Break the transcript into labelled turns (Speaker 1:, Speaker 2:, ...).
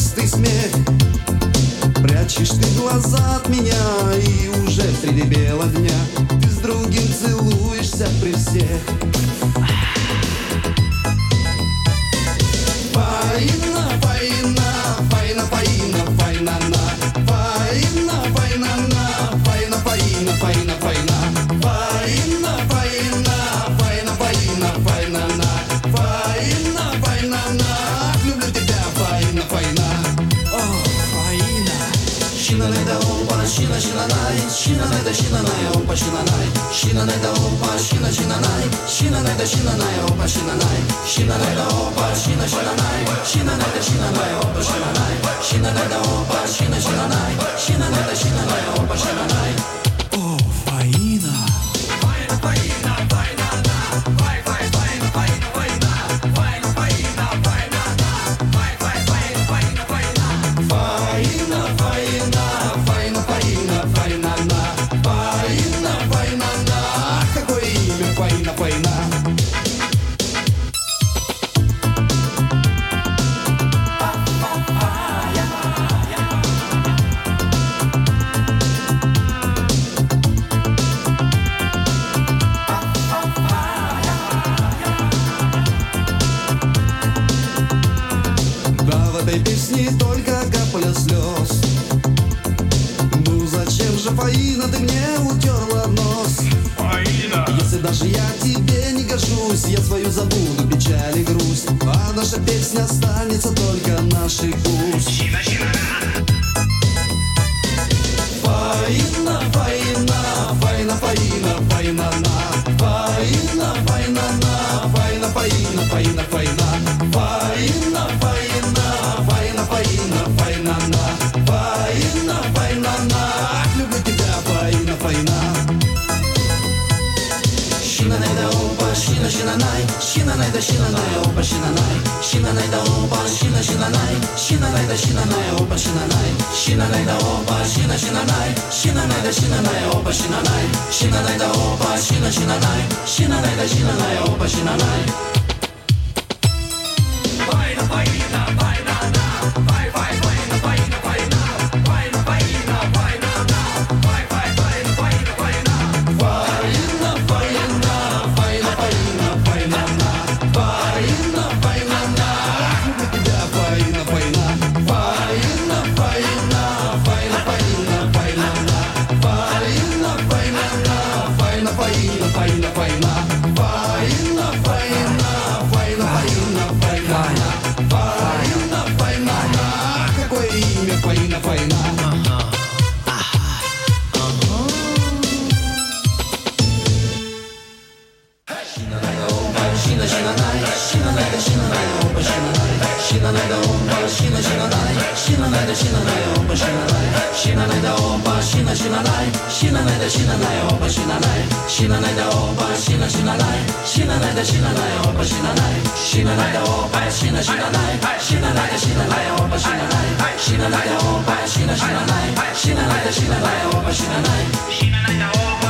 Speaker 1: чистый смех. Прячешь ты глаза от меня, и уже среди бела дня ты с другим целуешься при всех. Фаина, фаина, фаина, фаина, фаина, на. Фаина, фаина, на. Фаина, фаина, фаина, фаина. Фаина, фаина, фаина, фаина, фаина, на. Фаина, фаина, на. Люблю тебя, фаина, фаина. О, фаина. Шинанайда опа, шина, шинанай. Шинанайда, шинанай, опа, шинанай. Шинанайда опа, шина, шинанай. Шинанайда, шинанай, опа, шинанай. Шинанайда опа, шина, шинанай. Шинанайда, шинанай, опа, шинанай. Шинанайда опа, шина, шинанай. Шинанайда, шинанай, опа, шинанай. О, фаина. Фаина, фаина, фаина, да. Фай, фай, фаина, фаина, фаина. Фаина, фаина, фаина, да. Фай, фай, фаина, фаина, фаина. Фаина, фаина, фаина, фаина, фаина, на. Фаина, фаина, на. Какое имя, фаина, фаина. Да, в этой песне только капля слез. Ну зачем же, фаина, ты мне утерла нос?
Speaker 2: Фаина!
Speaker 1: Если даже я тебе не горжусь, я свою забуду печаль и грусть, а наша песня останется только наших уст.
Speaker 2: Шина, шинана!
Speaker 1: Фаина, фаина, фаина, фаина, фаина, на. Фаина, фаина, на. Фаина, фаина, фаина, фаина. Фаина, фаина, фаина, фаина, фаина, на. Фаина, фаина, на. Люблю тебя, фаина, фаина. Шинанайда опа, шина, шинанай. Шинанайда, шинанай, опа, шинанай. Шинанайда опа, шина, шинанай. Шинанайда, шинанай, опа, шинанай. Шинанайда опа, шина, шинанай. Шинанайда, шинанай, опа, шинанай. Шинанайда опа, шина, шинанай. Шинанайда, шинанай, опа, шинанай.
Speaker 2: Фаина, фаина, фаина, да. Фай, фай, фаина, фаина, фаина. Фаина, фаина, фаина, да. Фай, фай, фаина, фаина, фаина.
Speaker 1: Фаина, фаина, фаина, фаина, фаина, на. Фаина, фаина, на. Люблю тебя, фаина, фаина. Фаина, фаина, фаина, фаина, фаина, на. Фаина, фаина, на. Фаина, фаина, фаина, фаина. Фаина, фаина, фаина, фаина, фаина, на. Фаина, фаина, на. Какое имя, фаина, фаина. Шина, шинанай, шинанайда, шинанай, опа, шинанай. Шинанайда опа, шина, шинанай. Шинанайда, шинанай, опа, шинанай. Шинанайда опа, шина, шинанай. Шинанайда, шинанай, опа, шинанай. Шинанайда опа, шина, шинанай. Шинанайда, шинанай, опа, шинанай. Шинанайда опа, шина, шинанай. Шинанайда, шинанай, опа, шинанай. Шинанайда опа, шина, шинанай. Шинанайда, шинанай, опа, шинанай.
Speaker 2: Шинанайда опа.